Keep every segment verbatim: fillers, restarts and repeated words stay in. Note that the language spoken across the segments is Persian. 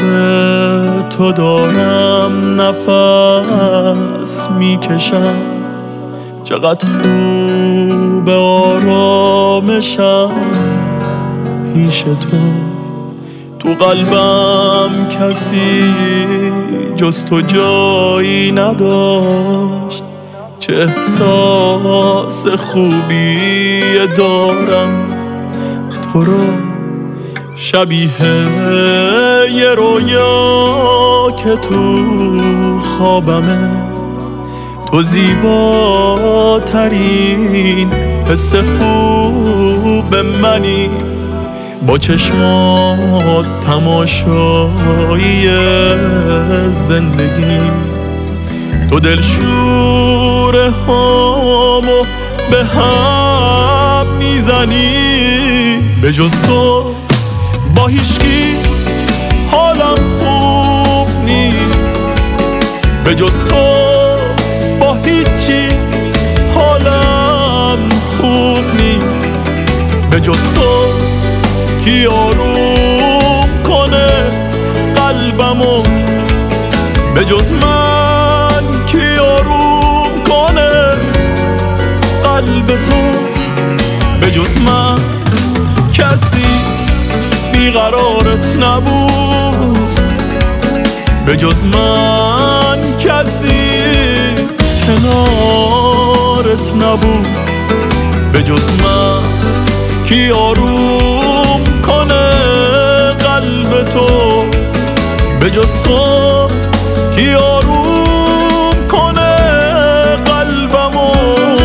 تو دارم نفس میکشم، چقدر خوب آرامشم پیش تو. تو قلبم کسی جز تو جایی نداشت، چه احساس خوبی دارم تو رو شبیه یه رویا که تو خوابمه. تو زیباترین حس خوب منی، با چشمات تماشایی زندگی. تو دلشوره هامو به هم میزنی، به جز تو با هیچکی حالم خوب نیست، به جز تو با هیچی حالم خوب نیست. به جز تو کی آروم کنه قلبمو، به جز من کی آروم کنه قلب تو. به جز من کسی بیقرارت نبود، به جز من کسی کنارت نبود. به جز من کی آروم کنه قلب تو، به جز تو کی آروم کنه قلبمو.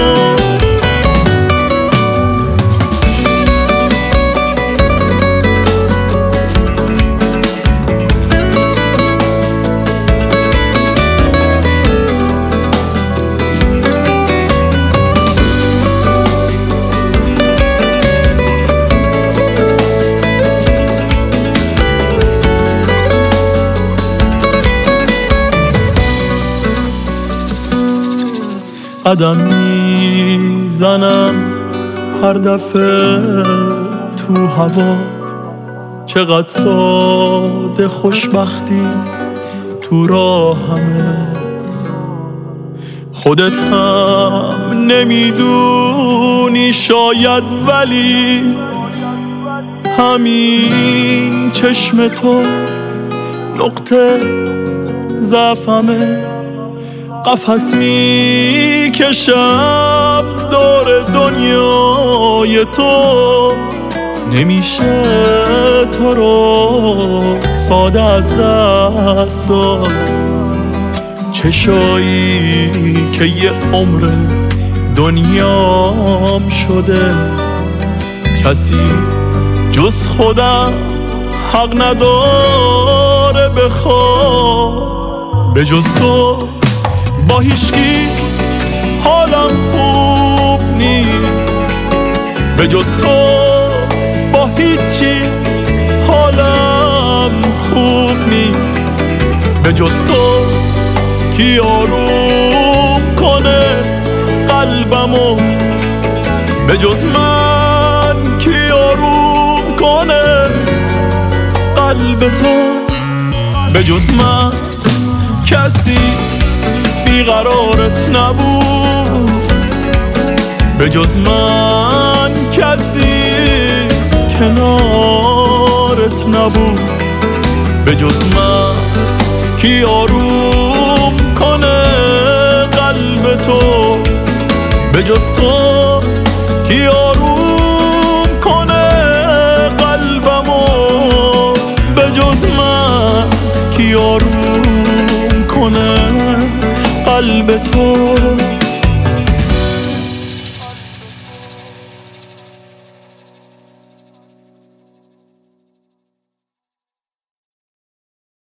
قدم میزنم هر دفعه تو هوات، چقدر ساده خوشبختی تو راهمه. خودت هم نمیدونی شاید، ولی همین چشم تو نقطه ضعفمه. قفس میکشم دور دنیای تو، نمیشه تو رو ساده از دست داد. چشایی که یه عمر دنیام شده، کسی جز خودم حق نداره بخواد. به جز تو با هیچکی حالم خوب نیست، به جز تو با هیچی حالم خوب نیست. به جز تو کی آروم کنه قلبمو، به جز من کی آروم کنه قلب تو. به جز من کسی بیقرارت نبود، به جز من کسی کنارت نبود. به جز من کی آروم کنه قلب تو، به جز تو کی آروم کنه قلبمو. به جز من کی آروم کنه قلب تو.